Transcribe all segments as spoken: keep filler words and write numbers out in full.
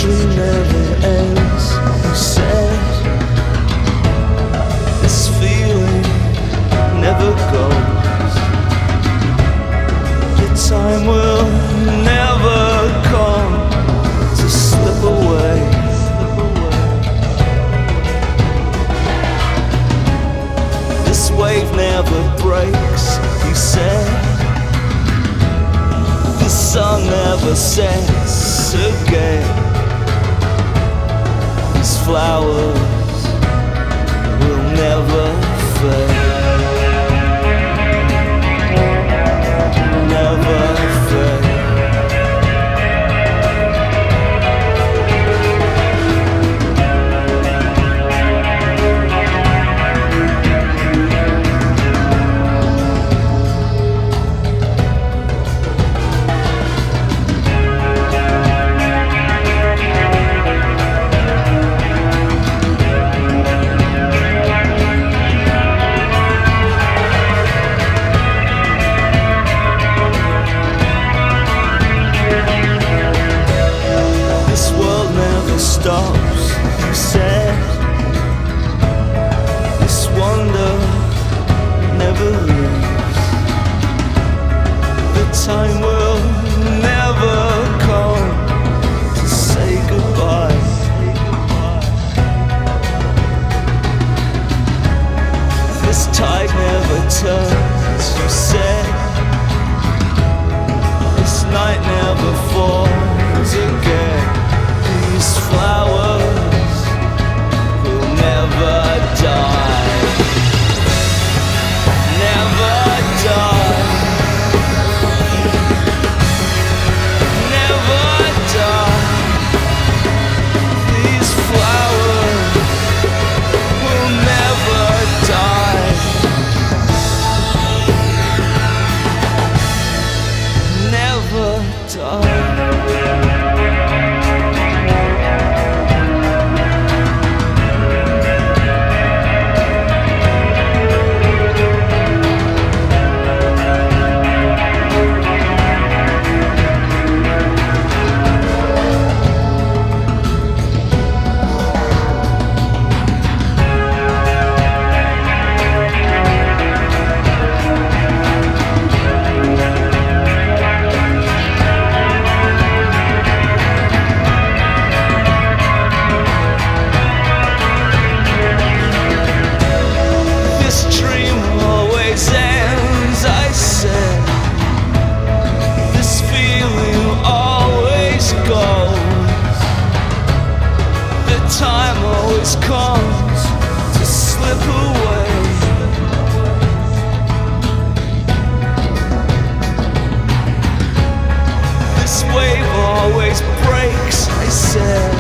dream never ends. You said this feeling never goes. The time will never come to slip away. This wave never breaks, you said. The sun never sets again. These flowers will never fade. Never fade. Stops, you said. This wonder never leaves. The time will never come to say goodbye. This tide never turns, you said. This night never falls again. These flowers will never die. Never die. Never die. These flowers will never die. Never die. Time always comes to slip away. This wave always breaks, I said.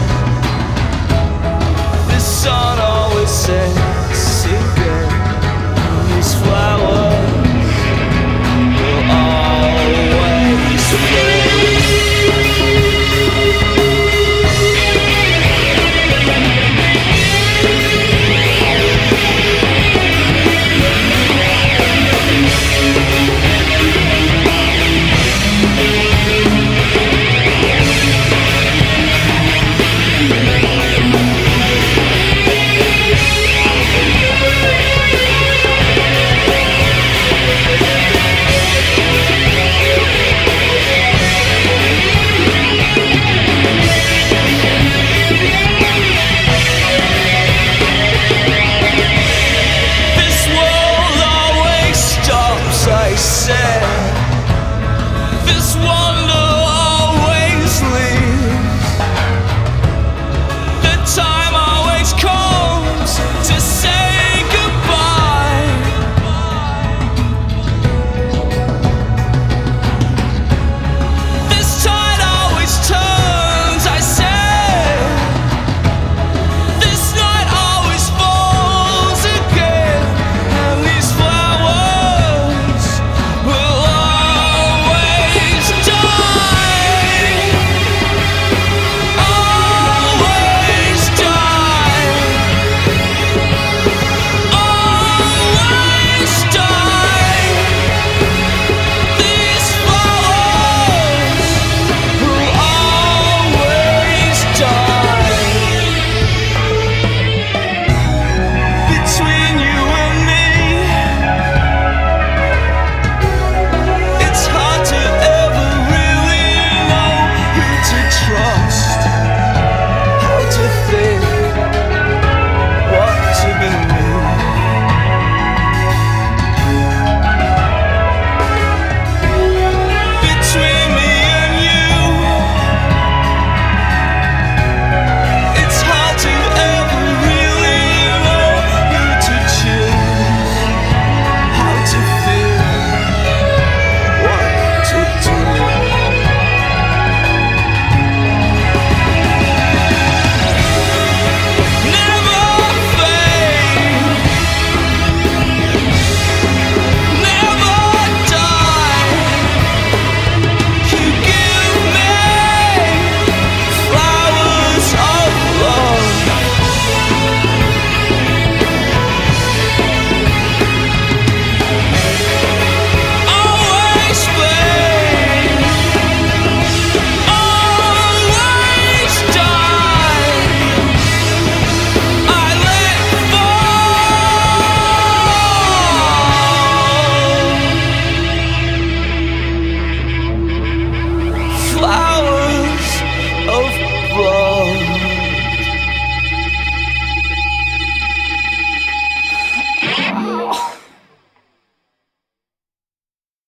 This sun always sets again. These flowers will always fade. This wonder always leaves.